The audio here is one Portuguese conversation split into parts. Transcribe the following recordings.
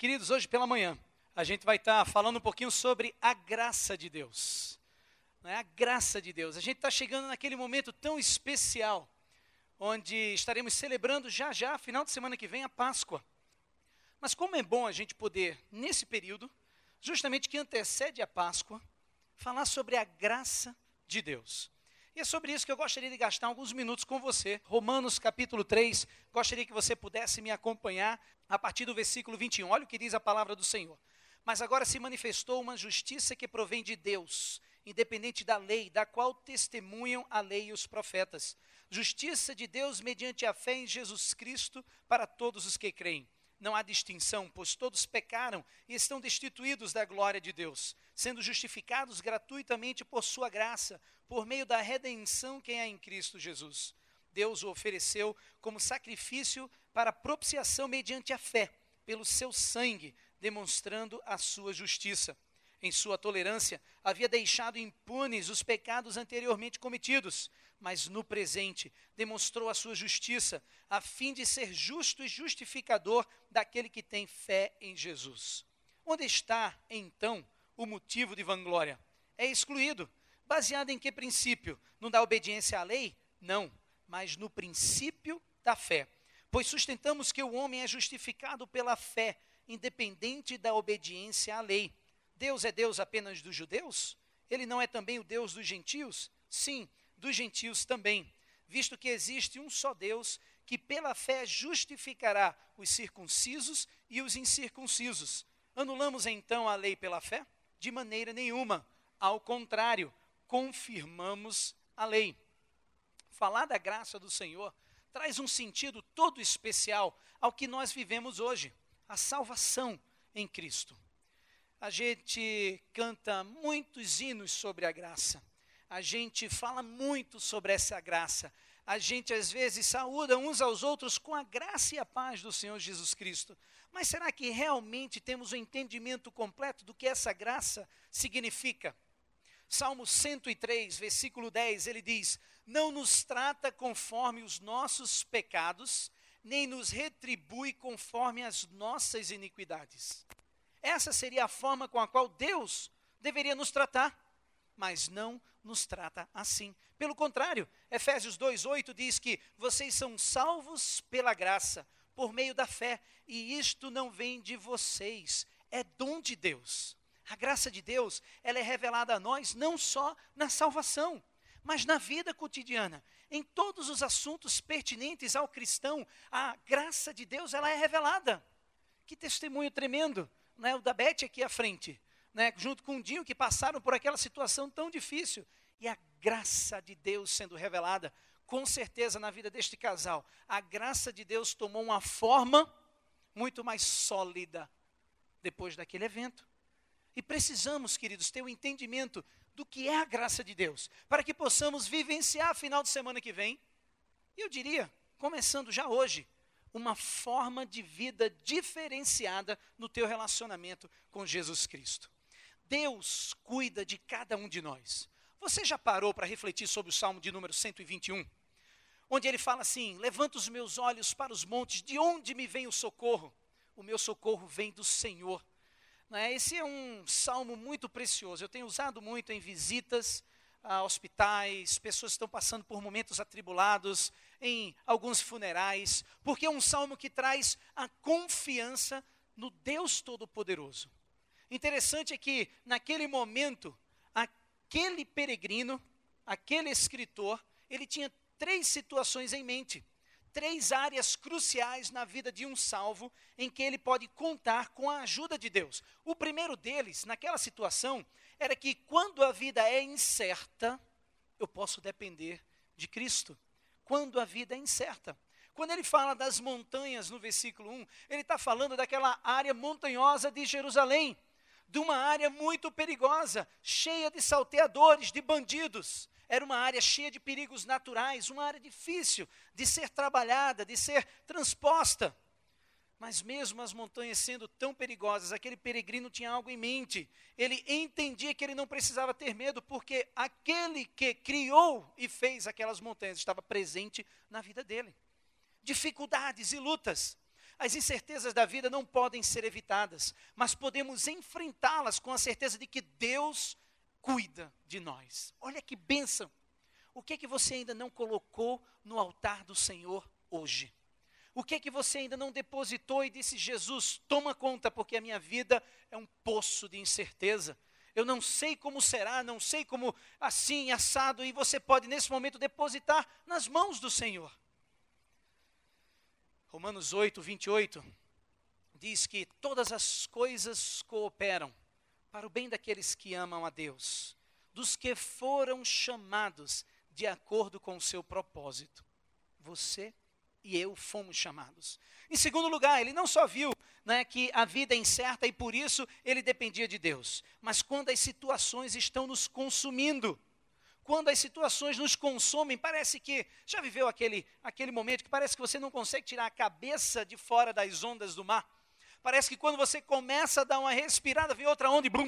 Queridos, hoje pela manhã, a gente vai estar falando um pouquinho sobre a graça de Deus. A graça de Deus. A gente está chegando naquele momento tão especial, onde estaremos celebrando já, final de semana que vem, a Páscoa. Mas como é bom a gente poder, nesse período, justamente que antecede a Páscoa, falar sobre a graça de Deus. E é sobre isso que eu gostaria de gastar alguns minutos com você. Romanos capítulo 3, gostaria que você pudesse me acompanhar a partir do versículo 21. Olha o que diz a palavra do Senhor. Mas agora se manifestou uma justiça que provém de Deus, independente da lei, da qual testemunham a lei e os profetas. Justiça de Deus mediante a fé em Jesus Cristo para todos os que creem. Não há distinção, pois todos pecaram e estão destituídos da glória de Deus, sendo justificados gratuitamente por sua graça, por meio da redenção que é em Cristo Jesus. Deus o ofereceu como sacrifício para propiciação mediante a fé, pelo seu sangue, demonstrando a sua justiça. Em sua tolerância, havia deixado impunes os pecados anteriormente cometidos, mas no presente demonstrou a sua justiça, a fim de ser justo e justificador daquele que tem fé em Jesus. Onde está, então, o motivo de vanglória? É excluído. Baseado em que princípio? No da obediência à lei? Não, mas no princípio da fé. Pois sustentamos que o homem é justificado pela fé, independente da obediência à lei. Deus é Deus apenas dos judeus? Ele não é também o Deus dos gentios? Sim, dos gentios também, visto que existe um só Deus, que pela fé justificará os circuncisos e os incircuncisos. Anulamos então a lei pela fé? De maneira nenhuma. Ao contrário, confirmamos a lei. Falar da graça do Senhor traz um sentido todo especial ao que nós vivemos hoje, a salvação em Cristo. A gente canta muitos hinos sobre a graça. A gente fala muito sobre essa graça. A gente às vezes saúda uns aos outros com a graça e a paz do Senhor Jesus Cristo. Mas será que realmente temos o entendimento completo do que essa graça significa? Salmo 103, versículo 10, ele diz: não nos trata conforme os nossos pecados, nem nos retribui conforme as nossas iniquidades. Essa seria a forma com a qual Deus deveria nos tratar, mas não nos trata assim. Pelo contrário, Efésios 2:8 diz que vocês são salvos pela graça, por meio da fé, e isto não vem de vocês, é dom de Deus. A graça de Deus, ela é revelada a nós não só na salvação, mas na vida cotidiana. Em todos os assuntos pertinentes ao cristão, a graça de Deus, ela é revelada. Que testemunho tremendo, né? O da Beth aqui à frente, né? Junto com o Dinho, que passaram por aquela situação tão difícil. E a graça de Deus sendo revelada, com certeza na vida deste casal, a graça de Deus tomou uma forma muito mais sólida depois daquele evento. E precisamos, queridos, ter o entendimento do que é a graça de Deus, para que possamos vivenciar final de semana que vem, e eu diria, começando já hoje, uma forma de vida diferenciada no teu relacionamento com Jesus Cristo. Deus cuida de cada um de nós. Você já parou para refletir sobre o Salmo de número 121? Onde ele fala assim: levanto os meus olhos para os montes, de onde me vem o socorro? O meu socorro vem do Senhor. Esse é um salmo muito precioso. Eu tenho usado muito em visitas a hospitais, pessoas que estão passando por momentos atribulados, em alguns funerais, porque é um salmo que traz a confiança no Deus Todo-Poderoso. Interessante é que, naquele momento, aquele peregrino, aquele escritor, ele tinha 3 situações em mente. 3 áreas cruciais na vida de um salvo em que ele pode contar com a ajuda de Deus. O primeiro deles, naquela situação, era que quando a vida é incerta, eu posso depender de Cristo. Quando a vida é incerta. Quando ele fala das montanhas no versículo 1, ele está falando daquela área montanhosa de Jerusalém, de uma área muito perigosa, cheia de salteadores, de bandidos. Era uma área cheia de perigos naturais, uma área difícil de ser trabalhada, de ser transposta. Mas mesmo as montanhas sendo tão perigosas, aquele peregrino tinha algo em mente. Ele entendia que ele não precisava ter medo, porque aquele que criou e fez aquelas montanhas estava presente na vida dele. Dificuldades e lutas. As incertezas da vida não podem ser evitadas, mas podemos enfrentá-las com a certeza de que Deus cuida de nós. Olha que bênção! O que é que você ainda não colocou no altar do Senhor hoje? O que é que você ainda não depositou e disse: Jesus, toma conta, porque a minha vida é um poço de incerteza. Eu não sei como será, não sei como assim, assado, e você pode nesse momento depositar nas mãos do Senhor. Romanos 8, 28, diz que todas as coisas cooperam para o bem daqueles que amam a Deus, dos que foram chamados de acordo com o seu propósito. Você e eu fomos chamados. Em segundo lugar, ele não só viu, né, que a vida é incerta e por isso ele dependia de Deus, mas quando as situações estão nos consumindo, quando as situações nos consomem, parece que, já viveu aquele momento que parece que você não consegue tirar a cabeça de fora das ondas do mar? Parece que quando você começa a dar uma respirada, vem outra onda e blum,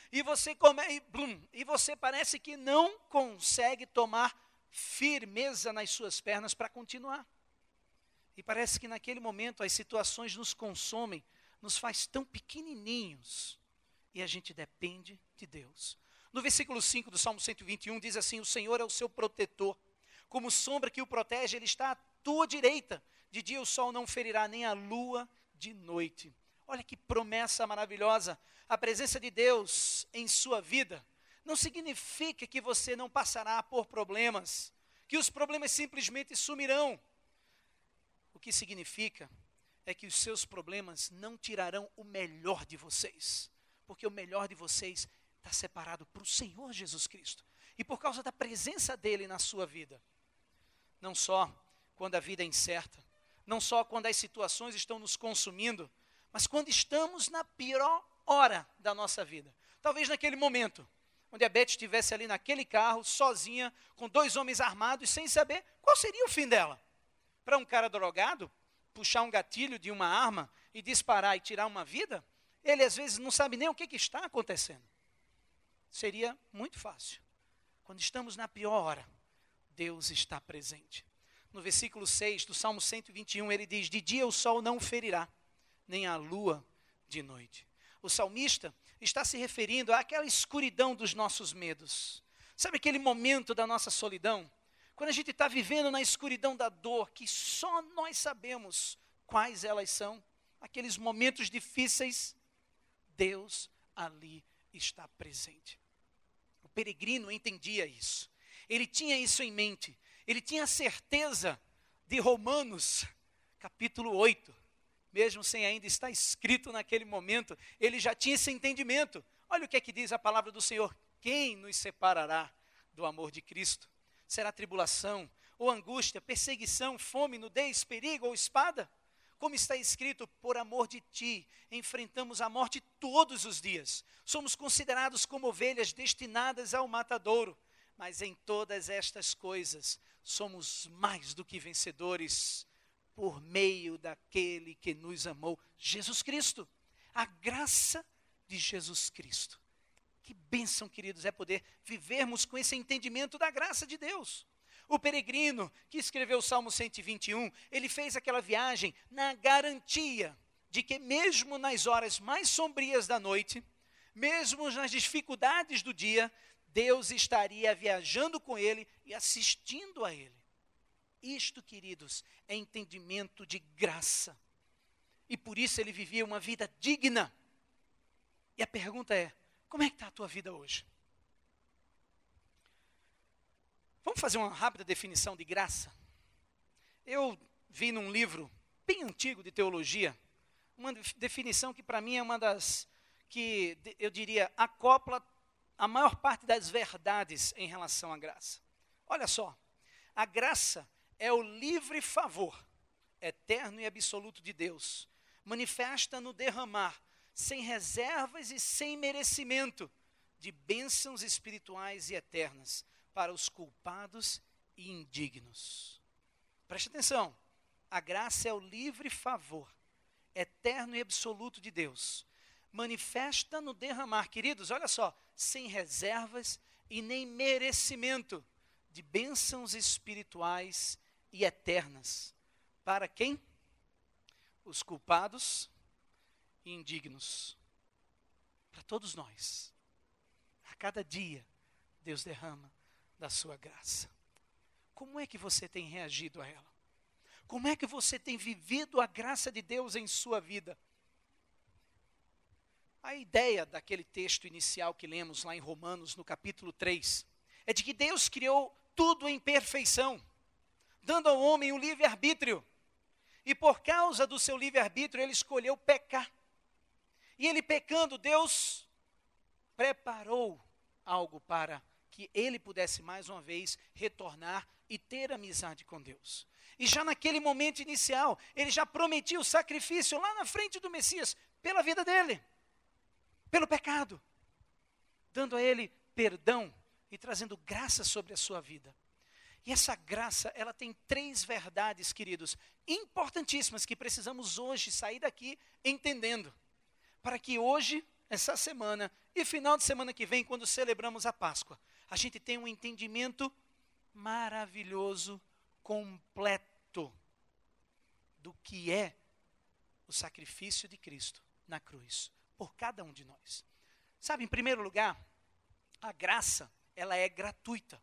e você parece que não consegue tomar firmeza nas suas pernas para continuar. E parece que naquele momento as situações nos consomem, nos faz tão pequenininhos, e a gente depende de Deus. No versículo 5 do Salmo 121 diz assim: o Senhor é o seu protetor, como sombra que o protege, ele está à tua direita, de dia o sol não ferirá, nem a lua de noite. Olha que promessa maravilhosa. A presença de Deus em sua vida não significa que você não passará por problemas, que os problemas simplesmente sumirão. O que significa é que os seus problemas não tirarão o melhor de vocês, porque o melhor de vocês está separado para o Senhor Jesus Cristo, e por causa da presença dele na sua vida. Não só quando a vida é incerta, não só quando as situações estão nos consumindo, mas quando estamos na pior hora da nossa vida. Talvez naquele momento, onde a Beth estivesse ali naquele carro, sozinha, com 2 homens armados, sem saber qual seria o fim dela. Para um cara drogado, puxar um gatilho de uma arma e disparar e tirar uma vida, ele às vezes não sabe nem o que está acontecendo. Seria muito fácil. Quando estamos na pior hora, Deus está presente. No versículo 6 do Salmo 121, ele diz: de dia o sol não ferirá, nem a lua de noite. O salmista está se referindo àquela escuridão dos nossos medos. Sabe aquele momento da nossa solidão? Quando a gente está vivendo na escuridão da dor, que só nós sabemos quais elas são, aqueles momentos difíceis, Deus ali está presente. O peregrino entendia isso, ele tinha isso em mente, ele tinha a certeza de Romanos, capítulo 8, mesmo sem ainda estar escrito naquele momento, ele já tinha esse entendimento. Olha o que é que diz a palavra do Senhor: quem nos separará do amor de Cristo? Será tribulação, ou angústia, perseguição, fome, nudez, perigo ou espada? Como está escrito: por amor de ti, enfrentamos a morte todos os dias. Somos considerados como ovelhas destinadas ao matadouro. Mas em todas estas coisas, somos mais do que vencedores, por meio daquele que nos amou, Jesus Cristo. A graça de Jesus Cristo. Que bênção, queridos, é poder vivermos com esse entendimento da graça de Deus. O peregrino que escreveu o Salmo 121, ele fez aquela viagem na garantia de que mesmo nas horas mais sombrias da noite, mesmo nas dificuldades do dia, Deus estaria viajando com ele e assistindo a ele. Isto, queridos, é entendimento de graça. E por isso ele vivia uma vida digna. E a pergunta é: como é que está a tua vida hoje? Vamos fazer uma rápida definição de graça? Eu vi num livro bem antigo de teologia, uma definição que para mim é uma das que, eu diria, acopla a maior parte das verdades em relação à graça. Olha só, a graça é o livre favor eterno e absoluto de Deus, manifesta no derramar, sem reservas e sem merecimento, de bênçãos espirituais e eternas para os culpados e indignos. Preste atenção, a graça é o livre favor eterno e absoluto de Deus, manifesta no derramar, queridos, olha só, sem reservas e nem merecimento, de bênçãos espirituais e eternas. Para quem? os culpados e indignos. Para todos nós. A cada dia, Deus derrama da sua graça. Como é que você tem reagido a ela? Como é que você tem vivido a graça de Deus em sua vida? A ideia daquele texto inicial que lemos lá em Romanos, no capítulo 3, é de que Deus criou tudo em perfeição, dando ao homem o livre-arbítrio. E por causa do seu livre-arbítrio, ele escolheu pecar. E ele pecando, Deus preparou algo para que ele pudesse mais uma vez retornar e ter amizade com Deus. E já naquele momento inicial, ele já prometia o sacrifício lá na frente do Messias, pela vida dele, pelo pecado, dando a ele perdão e trazendo graça sobre a sua vida. E essa graça, ela tem 3 verdades, queridos, importantíssimas, que precisamos hoje sair daqui entendendo, para que hoje, essa semana e final de semana que vem, quando celebramos a Páscoa, a gente tenha um entendimento maravilhoso, completo, do que é o sacrifício de Cristo na cruz, por cada um de nós. Sabe, em primeiro lugar, a graça, ela é gratuita.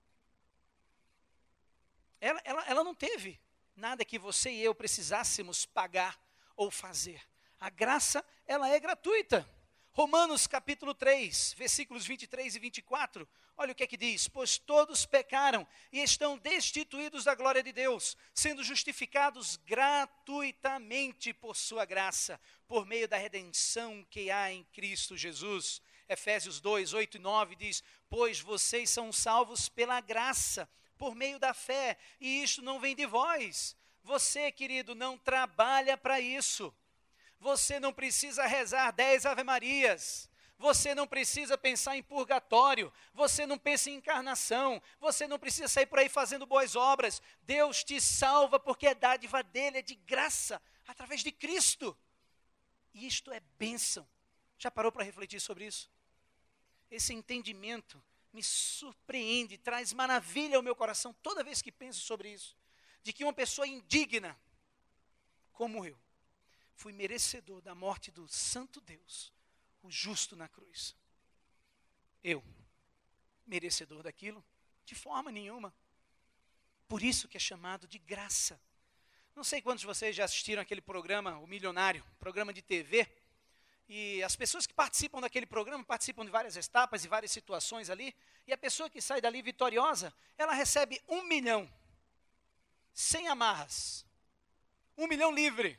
Ela não teve nada que você e eu precisássemos pagar ou fazer. A graça, ela é gratuita. Romanos capítulo 3, versículos 23 e 24, olha o que é que diz: pois todos pecaram e estão destituídos da glória de Deus, sendo justificados gratuitamente por sua graça, por meio da redenção que há em Cristo Jesus. Efésios 2, 8 e 9 diz: pois vocês são salvos pela graça, por meio da fé, e isto não vem de vós. Você, querido, não trabalha para isso. Você não precisa rezar 10 Ave-Marias. Você não precisa pensar em purgatório. Você não pensa em encarnação. Você não precisa sair por aí fazendo boas obras. Deus te salva porque é dádiva dele, é de graça, através de Cristo. E isto é bênção. Já parou para refletir sobre isso? Esse entendimento me surpreende, traz maravilha ao meu coração toda vez que penso sobre isso. De que uma pessoa indigna, como eu, fui merecedor da morte do santo Deus, o justo na cruz. Eu, merecedor daquilo? De forma nenhuma. Por isso que é chamado de graça. Não sei quantos de vocês já assistiram aquele programa, O Milionário, programa de TV, e as pessoas que participam daquele programa participam de várias etapas e várias situações ali, e a pessoa que sai dali vitoriosa, ela recebe 1 milhão, sem amarras, 1 milhão livre.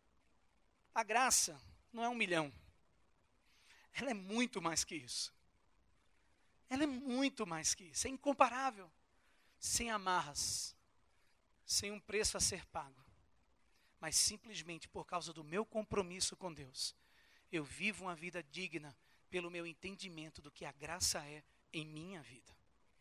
A graça não é 1 milhão, ela é muito mais que isso. Ela é muito mais que isso, é incomparável, sem amarras, sem um preço a ser pago, mas simplesmente por causa do meu compromisso com Deus, eu vivo uma vida digna pelo meu entendimento do que a graça é em minha vida.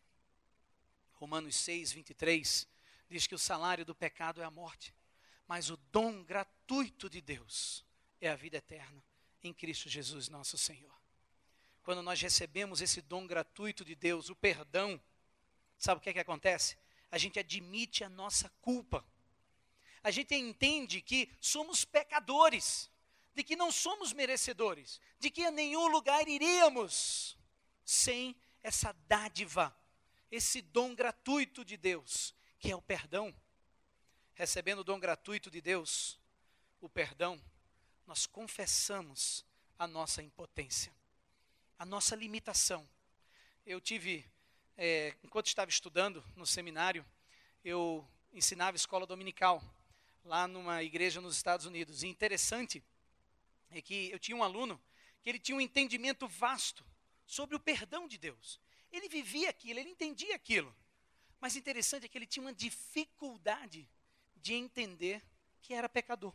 Romanos 6, 23, diz que o salário do pecado é a morte, mas o dom gratuito de Deus é a vida eterna em Cristo Jesus nosso Senhor. Quando nós recebemos esse dom gratuito de Deus, o perdão, sabe o que é que acontece? A gente admite a nossa culpa. A gente entende que somos pecadores, de que não somos merecedores, de que a nenhum lugar iríamos sem essa dádiva, esse dom gratuito de Deus, que é o perdão. Recebendo o dom gratuito de Deus, o perdão, nós confessamos a nossa impotência, a nossa limitação. Eu tive, enquanto estava estudando no seminário, eu ensinava escola dominical, lá numa igreja nos Estados Unidos. E interessante é que eu tinha um aluno que ele tinha um entendimento vasto sobre o perdão de Deus. Ele vivia aquilo, ele entendia aquilo. Mas interessante é que ele tinha uma dificuldade de entender que era pecador.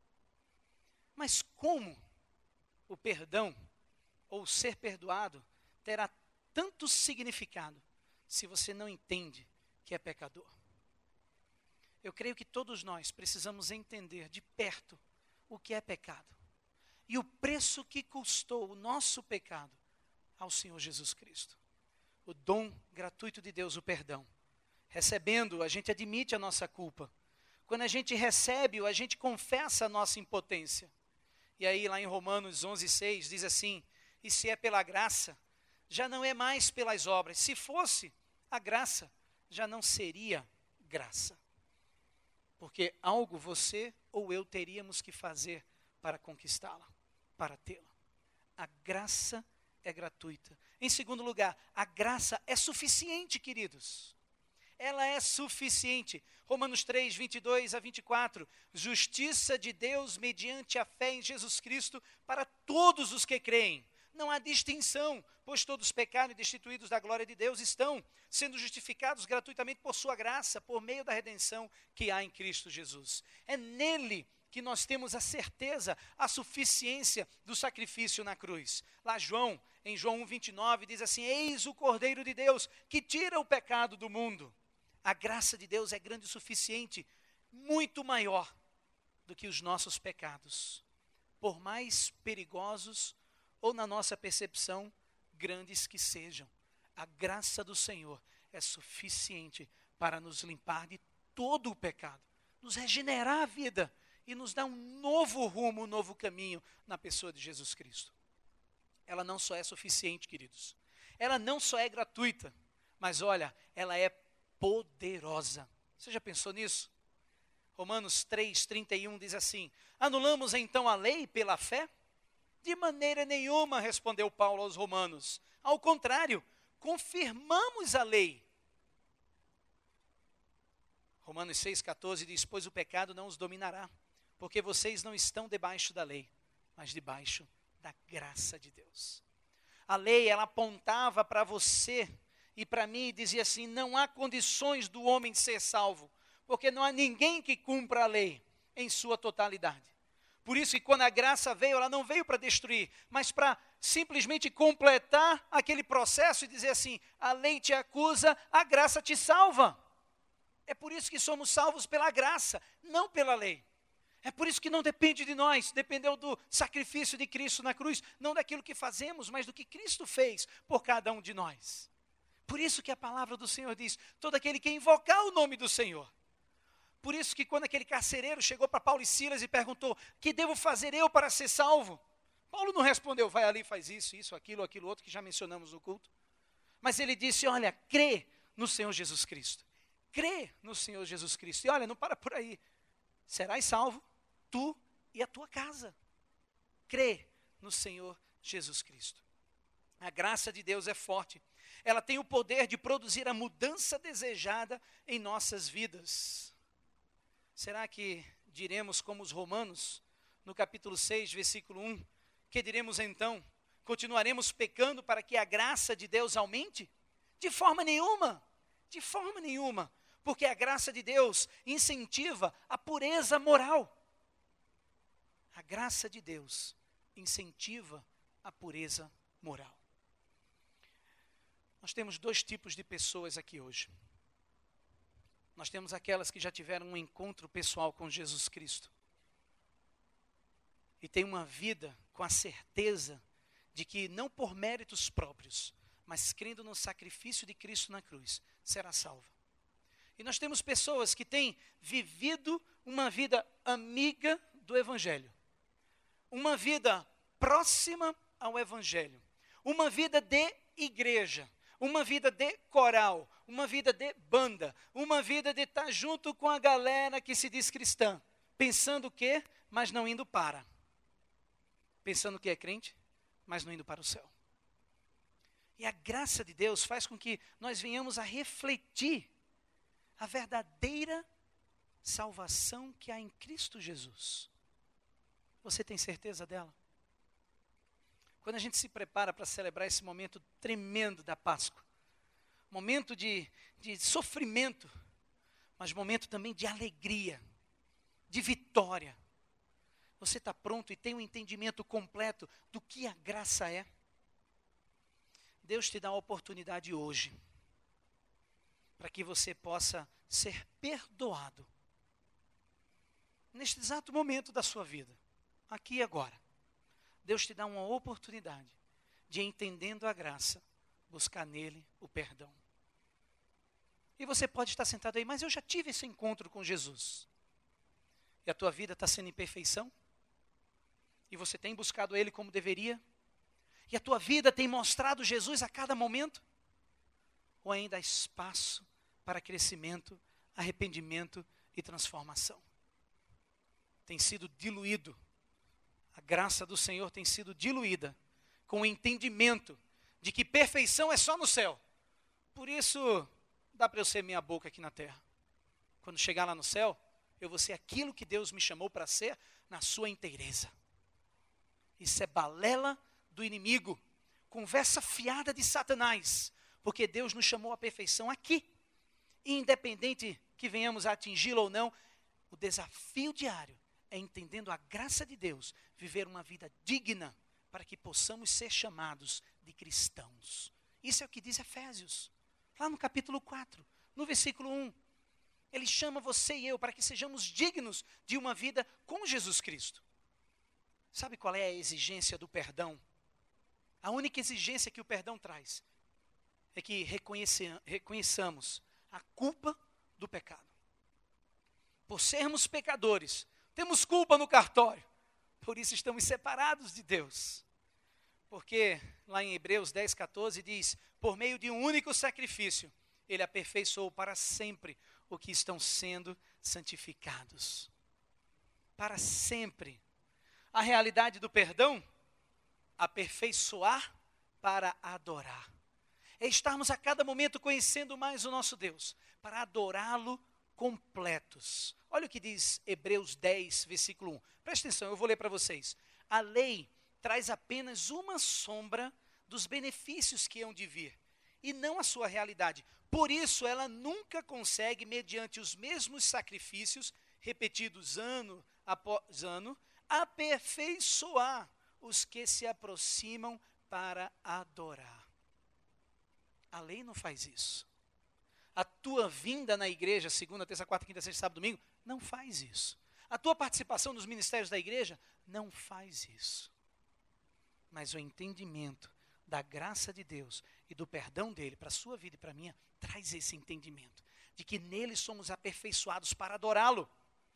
Mas como o perdão, ou ser perdoado, terá tanto significado se você não entende que é pecador? Eu creio que todos nós precisamos entender de perto o que é pecado e o preço que custou o nosso pecado ao Senhor Jesus Cristo. O dom gratuito de Deus, o perdão. Recebendo, a gente admite a nossa culpa. Quando a gente recebe-o, a gente confessa a nossa impotência. E aí lá em Romanos 11:6 diz assim: e se é pela graça, já não é mais pelas obras. Se fosse a graça, já não seria graça. Porque algo você ou eu teríamos que fazer para conquistá-la, para tê-la. A graça é gratuita. Em segundo lugar, a graça é suficiente, queridos. Ela é suficiente. Romanos 3:22-24. Justiça de Deus mediante a fé em Jesus Cristo para todos os que creem. Não há distinção, pois todos pecaram e destituídos da glória de Deus estão, sendo justificados gratuitamente por sua graça, por meio da redenção que há em Cristo Jesus. É nele que nós temos a certeza, a suficiência do sacrifício na cruz. Lá em João 1:29, diz assim: eis o Cordeiro de Deus que tira o pecado do mundo. A graça de Deus é grande o suficiente, muito maior do que os nossos pecados, por mais perigosos ou na nossa percepção, grandes que sejam. A graça do Senhor é suficiente para nos limpar de todo o pecado, nos regenerar a vida e nos dar um novo rumo, um novo caminho na pessoa de Jesus Cristo. Ela não só é suficiente, queridos, ela não só é gratuita, mas olha, ela é poderosa. Você já pensou nisso? Romanos 3:31 diz assim: anulamos então a lei pela fé? De maneira nenhuma, respondeu Paulo aos romanos. Ao contrário, confirmamos a lei. Romanos 6:14 diz: pois o pecado não os dominará, porque vocês não estão debaixo da lei, mas debaixo da graça de Deus. A lei, ela apontava para você e para mim e dizia assim: não há condições do homem ser salvo, porque não há ninguém que cumpra a lei em sua totalidade. Por isso que quando a graça veio, ela não veio para destruir, mas para simplesmente completar aquele processo e dizer assim: a lei te acusa, a graça te salva. É por isso que somos salvos pela graça, não pela lei. É por isso que não depende de nós, dependeu do sacrifício de Cristo na cruz, não daquilo que fazemos, mas do que Cristo fez por cada um de nós. Por isso que a palavra do Senhor diz: todo aquele que invocar o nome do Senhor. Por isso que quando aquele carcereiro chegou para Paulo e Silas e perguntou: que devo fazer eu para ser salvo? Paulo não respondeu: vai ali, faz isso, aquilo outro que já mencionamos no culto. Mas ele disse: olha, crê no Senhor Jesus Cristo. Crê no Senhor Jesus Cristo. E olha, não para por aí. Serás salvo, tu e a tua casa. Crê no Senhor Jesus Cristo. A graça de Deus é forte. Ela tem o poder de produzir a mudança desejada em nossas vidas. Será que diremos como os romanos, no capítulo 6, versículo 1, que diremos então? Continuaremos pecando para que a graça de Deus aumente? De forma nenhuma, porque a graça de Deus incentiva a pureza moral. A graça de Deus incentiva a pureza moral. Nós temos dois tipos de pessoas aqui hoje. Nós temos aquelas que já tiveram um encontro pessoal com Jesus Cristo e têm uma vida com a certeza de que não por méritos próprios, mas crendo no sacrifício de Cristo na cruz, será salva. E nós temos pessoas que têm vivido uma vida amiga do Evangelho, uma vida próxima ao Evangelho, uma vida de igreja, uma vida de coral, uma vida de banda, uma vida de estar junto com a galera que se diz cristã, pensando que, mas não indo para. Pensando que é crente, mas não indo para o céu. E a graça de Deus faz com que nós venhamos a refletir a verdadeira salvação que há em Cristo Jesus. Você tem certeza dela? Quando a gente se prepara para celebrar esse momento tremendo da Páscoa, momento de sofrimento, mas momento também de alegria, de vitória. Você está pronto e tem um entendimento completo do que a graça é? Deus te dá a oportunidade hoje, para que você possa ser perdoado, neste exato momento da sua vida, aqui e agora. Deus te dá uma oportunidade de, entendendo a graça, buscar nele o perdão. E você pode estar sentado aí: mas eu já tive esse encontro com Jesus. E a tua vida está sendo imperfeição? E você tem buscado Ele como deveria? E a tua vida tem mostrado Jesus a cada momento? Ou ainda há espaço para crescimento, arrependimento e transformação? Tem sido diluído. A graça do Senhor tem sido diluída com o entendimento de que perfeição é só no céu. Por isso, dá para eu ser minha boca aqui na terra. Quando chegar lá no céu, eu vou ser aquilo que Deus me chamou para ser na sua inteireza. Isso é balela do inimigo, conversa fiada de Satanás, porque Deus nos chamou à perfeição aqui. E independente que venhamos a atingi-lo ou não, o desafio diário é, entendendo a graça de Deus, viver uma vida digna para que possamos ser chamados de cristãos. Isso é o que diz Efésios, lá no capítulo 4, no versículo 1. Ele chama você e eu para que sejamos dignos de uma vida com Jesus Cristo. Sabe qual é a exigência do perdão? A única exigência que o perdão traz é que reconheçamos a culpa do pecado. Por sermos pecadores, temos culpa no cartório. Por isso estamos separados de Deus. Porque lá em Hebreus 10:14 diz, por meio de um único sacrifício, Ele aperfeiçoou para sempre o que estão sendo santificados. Para sempre. A realidade do perdão, aperfeiçoar para adorar. É estarmos a cada momento conhecendo mais o nosso Deus, para adorá-lo completos. Olha o que diz Hebreus 10, versículo 1. Presta atenção, eu vou ler para vocês. A lei traz apenas uma sombra dos benefícios que hão de vir, e não a sua realidade. Por isso, ela nunca consegue, mediante os mesmos sacrifícios, repetidos ano após ano, aperfeiçoar os que se aproximam para adorar. A lei não faz isso. A tua vinda na igreja, segunda, terça, quarta, quinta, sexta, sábado, domingo, não faz isso. A tua participação nos ministérios da igreja não faz isso. Mas o entendimento da graça de Deus e do perdão dele para a sua vida e para a minha, traz esse entendimento de que nele somos aperfeiçoados para adorá-lo.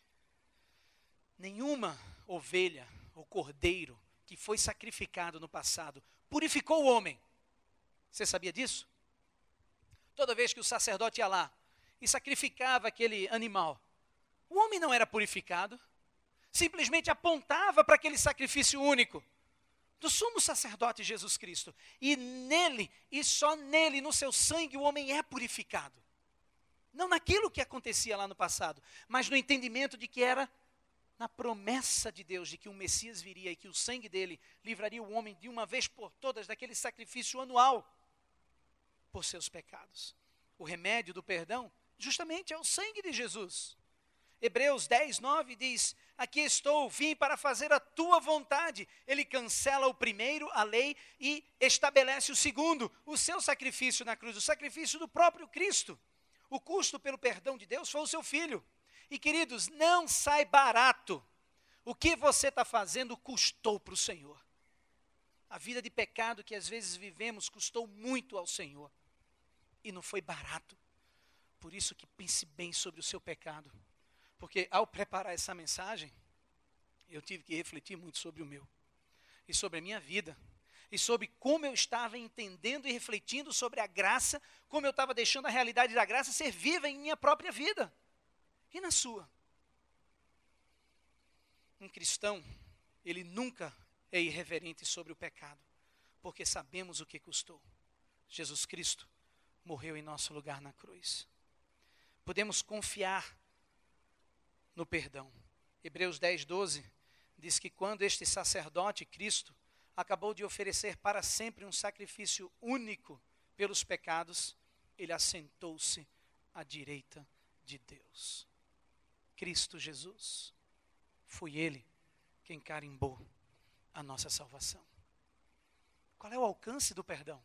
Nenhuma ovelha ou cordeiro que foi sacrificado no passado purificou o homem. Você sabia disso? Toda vez que o sacerdote ia lá e sacrificava aquele animal, o homem não era purificado, simplesmente apontava para aquele sacrifício único do sumo sacerdote Jesus Cristo. E nele, e só nele, no seu sangue, o homem é purificado. Não naquilo que acontecia lá no passado, mas no entendimento de que era na promessa de Deus, de que o Messias viria e que o sangue dele livraria o homem de uma vez por todas daquele sacrifício anual por seus pecados. O remédio do perdão, justamente, é o sangue de Jesus. Hebreus 10, 9 diz, aqui estou, vim para fazer a tua vontade. Ele cancela o primeiro, a lei, e estabelece o segundo, o seu sacrifício na cruz, o sacrifício do próprio Cristo. O custo pelo perdão de Deus foi o seu Filho. E queridos, não sai barato. O que você está fazendo custou para o Senhor. A vida de pecado que às vezes vivemos custou muito ao Senhor. E não foi barato. Por isso que pense bem sobre o seu pecado. Porque ao preparar essa mensagem, eu tive que refletir muito sobre o meu. E sobre a minha vida. E sobre como eu estava entendendo e refletindo sobre a graça, como eu estava deixando a realidade da graça ser viva em minha própria vida. E na sua? Um cristão, ele nunca é irreverente sobre o pecado, porque sabemos o que custou. Jesus Cristo morreu em nosso lugar na cruz. Podemos confiar no perdão. Hebreus 10, 12 diz que quando este sacerdote, Cristo, acabou de oferecer para sempre um sacrifício único pelos pecados, ele assentou-se à direita de Deus. Cristo Jesus, foi Ele quem carimbou a nossa salvação. Qual é o alcance do perdão?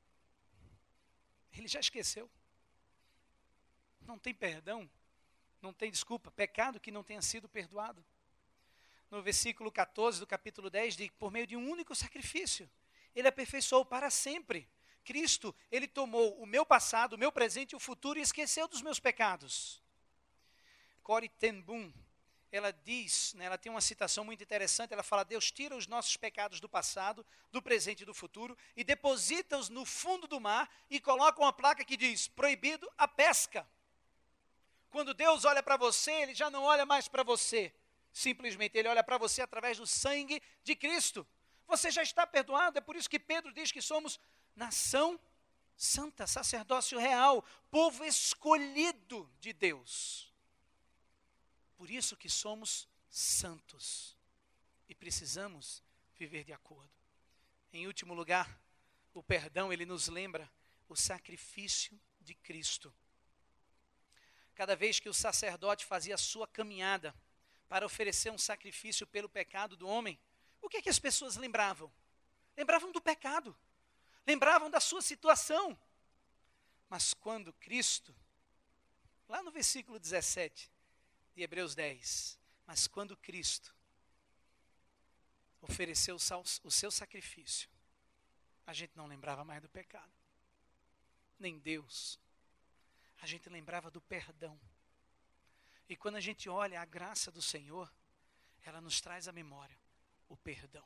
Ele já esqueceu. Não tem perdão, não tem desculpa, pecado que não tenha sido perdoado. No versículo 14 do capítulo 10, diz, por meio de um único sacrifício, Ele aperfeiçoou para sempre. Cristo, Ele tomou o meu passado, o meu presente e o futuro e esqueceu dos meus pecados. Corrie ten Boom, ela diz, né, ela tem uma citação muito interessante, ela fala: Deus tira os nossos pecados do passado, do presente e do futuro e deposita-os no fundo do mar e coloca uma placa que diz: proibido a pesca. Quando Deus olha para você, Ele já não olha mais para você, simplesmente Ele olha para você através do sangue de Cristo. Você já está perdoado, é por isso que Pedro diz que somos nação santa, sacerdócio real, povo escolhido de Deus. Por isso que somos santos e precisamos viver de acordo. Em último lugar, o perdão, ele nos lembra o sacrifício de Cristo. Cada vez que o sacerdote fazia a sua caminhada para oferecer um sacrifício pelo pecado do homem, o que é que as pessoas lembravam? Lembravam do pecado, lembravam da sua situação. Mas quando Cristo, lá no versículo 17 de Hebreus 10, mas quando Cristo ofereceu o seu sacrifício, a gente não lembrava mais do pecado, nem Deus. A gente lembrava do perdão. E quando a gente olha a graça do Senhor, ela nos traz à memória o perdão.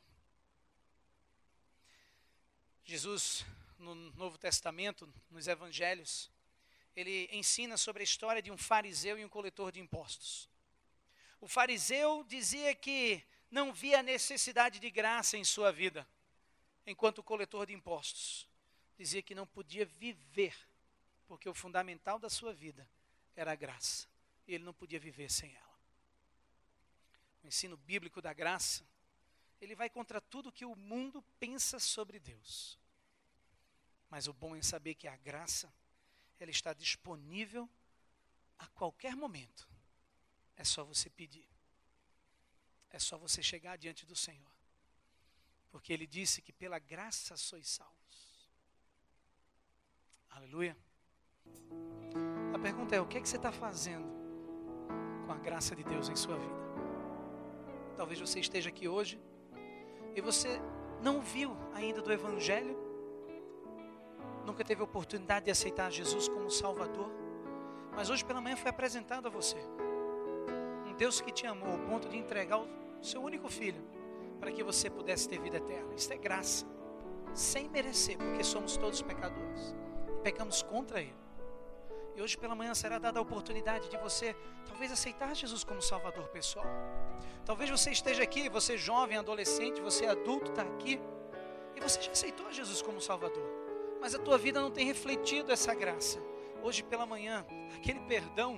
Jesus, no Novo Testamento, nos Evangelhos, ele ensina sobre a história de um fariseu e um coletor de impostos. O fariseu dizia que não via necessidade de graça em sua vida, enquanto o coletor de impostos dizia que não podia viver, porque o fundamental da sua vida era a graça, e ele não podia viver sem ela. O ensino bíblico da graça, ele vai contra tudo que o mundo pensa sobre Deus. Mas o bom é saber que a graça, ela está disponível a qualquer momento. É só você pedir. É só você chegar diante do Senhor. Porque Ele disse que pela graça sois salvos. Aleluia. A pergunta é: o que é que você está fazendo com a graça de Deus em sua vida? Talvez você esteja aqui hoje e você não viu ainda do Evangelho, nunca teve a oportunidade de aceitar Jesus como Salvador, mas hoje pela manhã foi apresentado a você um Deus que te amou ao ponto de entregar o seu único filho para que você pudesse ter vida eterna. Isso é graça, sem merecer, porque somos todos pecadores, pecamos contra Ele. E hoje pela manhã será dada a oportunidade de você talvez aceitar Jesus como Salvador pessoal. Talvez você esteja aqui, você jovem, adolescente, você adulto, está aqui e você já aceitou Jesus como Salvador, mas a tua vida não tem refletido essa graça. Hoje pela manhã, aquele perdão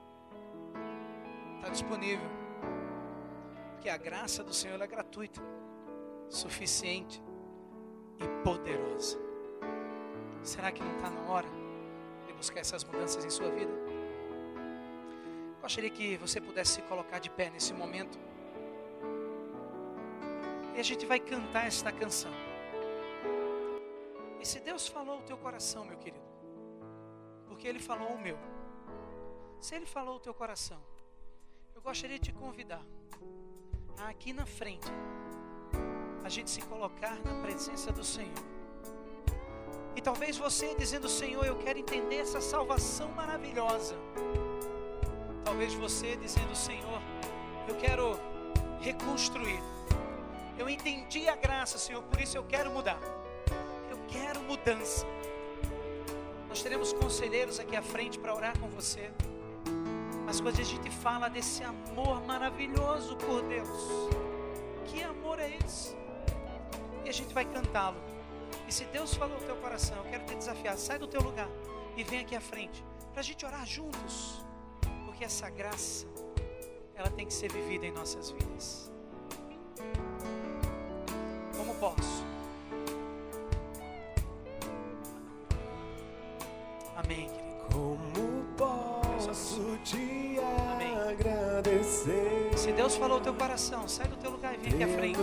está disponível, porque a graça do Senhor é gratuita, suficiente e poderosa. Será que não está na hora de buscar essas mudanças em sua vida? Gostaria que você pudesse se colocar de pé nesse momento e a gente vai cantar esta canção. E se Deus falou o teu coração, meu querido, porque Ele falou o meu, se Ele falou o teu coração, eu gostaria de te convidar a aqui na frente a gente se colocar na presença do Senhor. E talvez você dizendo: Senhor, eu quero entender essa salvação maravilhosa. Talvez você dizendo: Senhor, eu quero reconstruir. Eu entendi a graça, Senhor, por isso eu quero mudar. Eu quero mudança. Nós teremos conselheiros aqui à frente para orar com você. Mas quando a gente fala desse amor maravilhoso por Deus, que amor é esse? E a gente vai cantá-lo. E se Deus falou no teu coração, eu quero te desafiar: sai do teu lugar e vem aqui à frente para a gente orar juntos, porque essa graça, ela tem que ser vivida em nossas vidas. Como posso? Amém, querido. Como posso te agradecer? Se Deus falou no teu coração, sai do teu lugar e vem aqui à frente.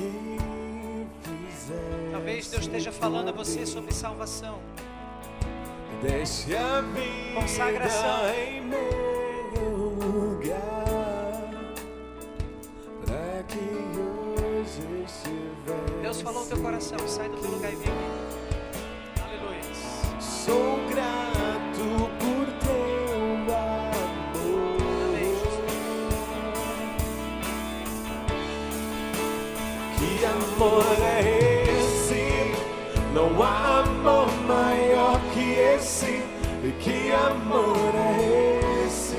Talvez Deus esteja falando a você sobre salvação, deixe a vida consagração em meu lugar, para que hoje estivesse. Deus falou no teu coração, sai do teu lugar e vem aqui. Aleluia. Sou grato por teu amor. Amém, Jesus. amor é esse? Não há amor maior que esse. E que amor é esse?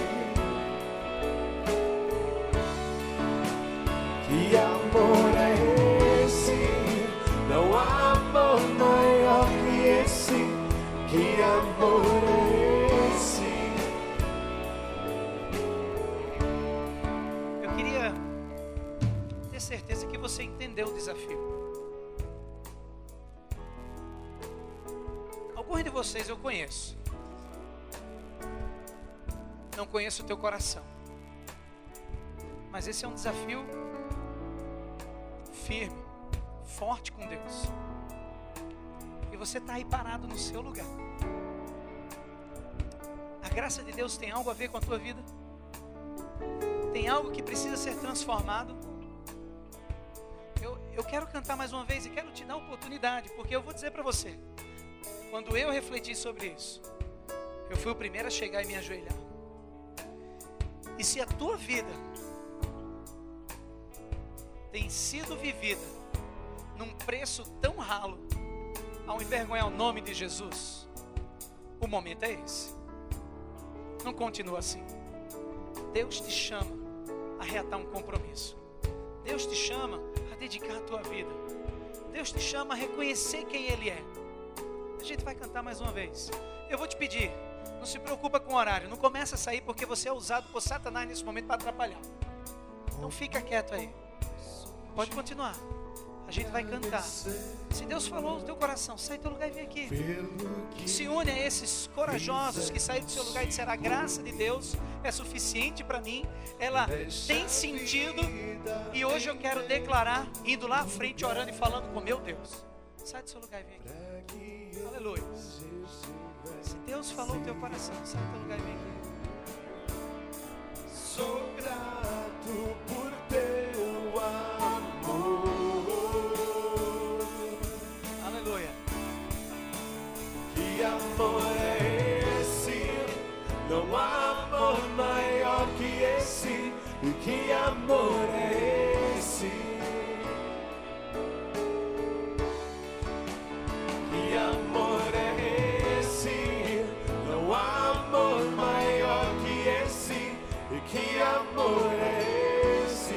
Que amor é esse? Não há amor maior que esse. Que amor é esse? Eu queria ter certeza que você entendeu o desafio. Alguns de vocês eu conheço. Não conheço o teu coração. Mas esse é um desafio firme, forte com Deus. E você está aí parado no seu lugar. A graça de Deus tem algo a ver com a tua vida? Tem algo que precisa ser transformado? Eu quero cantar mais uma vez e quero te dar a oportunidade, porque eu vou dizer para você, quando eu refleti sobre isso, eu fui o primeiro a chegar e me ajoelhar. E se a tua vida tem sido vivida num preço tão ralo, ao envergonhar o nome de Jesus, o momento é esse. Não continua assim. Deus te chama a reatar um compromisso. Deus te chama a dedicar a tua vida. Deus te chama a reconhecer quem Ele é. A gente vai cantar mais uma vez. Eu vou te pedir, não se preocupa com o horário. Não começa a sair porque você é usado por Satanás nesse momento para atrapalhar. Então fica quieto aí. Pode continuar. A gente vai cantar. Se Deus falou no teu coração, sai do teu lugar e vem aqui. Se une a esses corajosos que saíram do seu lugar e disseram: a graça de Deus é suficiente para mim. Ela tem sentido. E hoje eu quero declarar, indo lá à frente, orando e falando com meu Deus. Sai do seu lugar e vem aqui. Aleluia. Se Deus falou no teu coração, sai do teu lugar e vem aqui. Sou grato por teu amor. Aleluia. Que amor é esse? Não há amor maior que esse. E que amor é esse? Que amor é esse? Não há amor maior que esse. E que amor é esse?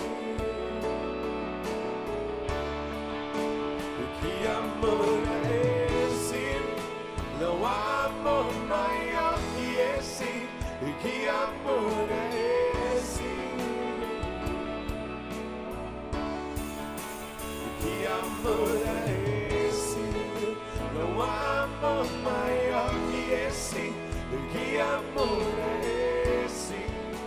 E que amor é esse? Não há amor maior que esse. E que amor é esse? E que amor é esse? Não há amor maior que esse. E que amor é esse?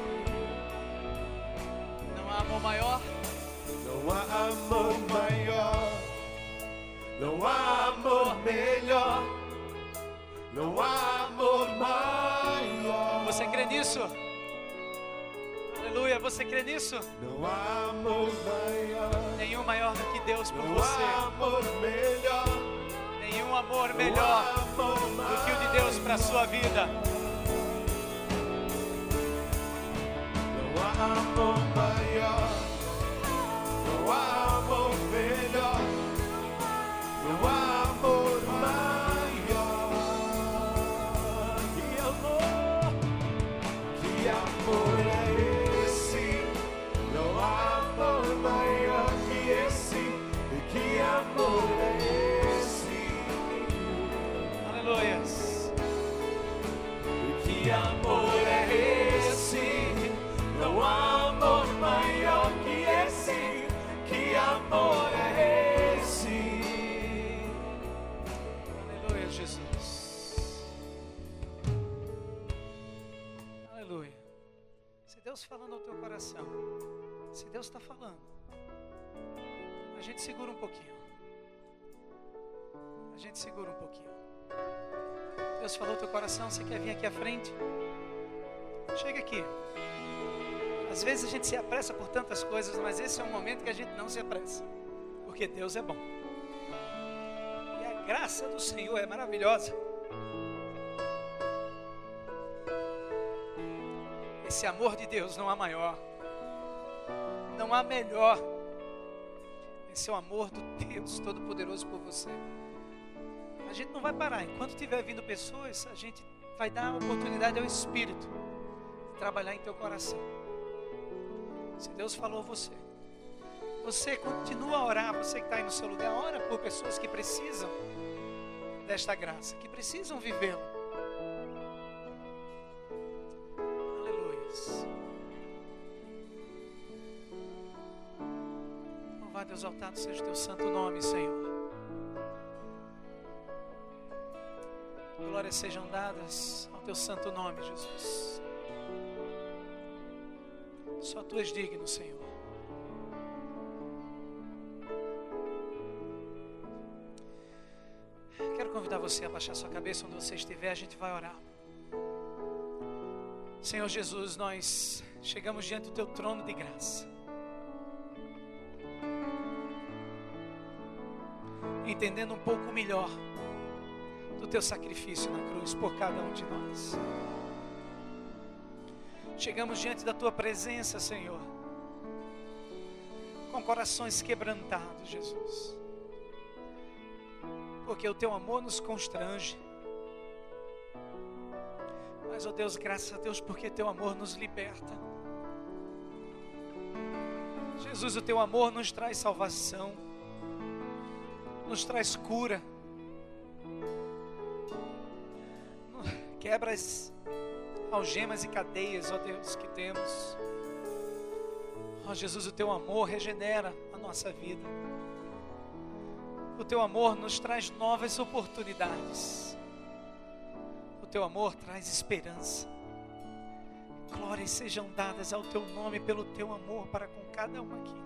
Não há amor maior. Não há amor maior. Não há amor melhor. Não há amor maior. Você crê nisso? Aleluia, você crê nisso? Não há amor maior. Nenhum maior do que Deus por Não você. há amor melhor. Nenhum amor Não melhor há amor do que o de Deus para a sua vida. Não há amor maior. Não há amor melhor. Não há amor maior. Que amor. Que amor é esse? Não há amor maior que esse. E que amor é esse? Aleluia. E que amor é esse? Não há amor maior que esse. Que amor é esse? Aleluia, Jesus. Aleluia. Se Deus falando ao teu coração, se Deus está falando, a gente segura um pouquinho. A gente segura um pouquinho. Deus falou ao teu coração, você quer vir aqui à frente? Chega aqui. Às vezes a gente se apressa por tantas coisas, mas esse é um momento que a gente não se apressa, porque Deus é bom. E a graça do Senhor é maravilhosa. Esse amor de Deus não há maior, não há melhor. ser o amor do Deus Todo-Poderoso por você. A gente não vai parar. Enquanto tiver vindo pessoas, a gente vai dar a oportunidade ao Espírito de trabalhar em teu coração. Se Deus falou você, você continua a orar. Você que está aí no seu lugar, ora por pessoas que precisam desta graça, que precisam vivê-la. Aleluias. Louvado e exaltado seja o teu santo nome, Senhor. Glórias sejam dadas ao teu santo nome, Jesus. Só tu és digno, Senhor. Quero convidar você a baixar sua cabeça onde você estiver. A gente vai orar. Senhor Jesus, nós chegamos diante do teu trono de graça, entendendo um pouco melhor do teu sacrifício na cruz por cada um de nós. Chegamos diante da tua presença, Senhor, com corações quebrantados, Jesus, porque o teu amor nos constrange. Mas, ó Deus, graças a Deus, porque teu amor nos liberta. Jesus, o teu amor nos traz salvação, nos traz cura, quebra as algemas e cadeias, ó Deus, que temos. Ó Jesus, o teu amor regenera a nossa vida. O teu amor nos traz novas oportunidades. O teu amor traz esperança. Glórias sejam dadas ao teu nome pelo teu amor para com cada um aqui.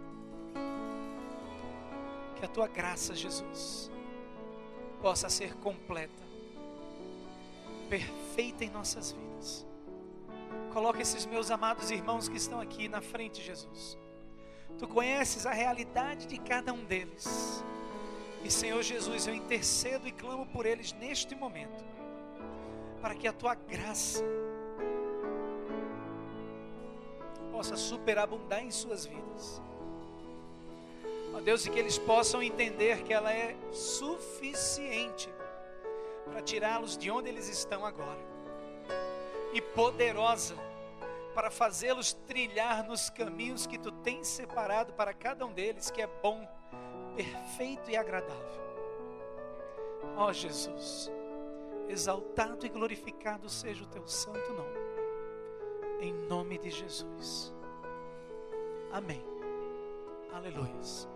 Que a tua graça, Jesus, possa ser completa, perfeita em nossas vidas. Coloca esses meus amados irmãos que estão aqui na frente, Jesus. Tu conheces a realidade de cada um deles. E, Senhor Jesus, eu intercedo e clamo por eles neste momento, para que a tua graça possa superabundar em suas vidas. Ó Deus, e que eles possam entender que ela é suficiente para tirá-los de onde eles estão agora, e poderosa para fazê-los trilhar nos caminhos que tu tens separado para cada um deles, que é bom, perfeito e agradável. Ó Jesus, exaltado e glorificado seja o teu santo nome, em nome de Jesus. Amém. Aleluia.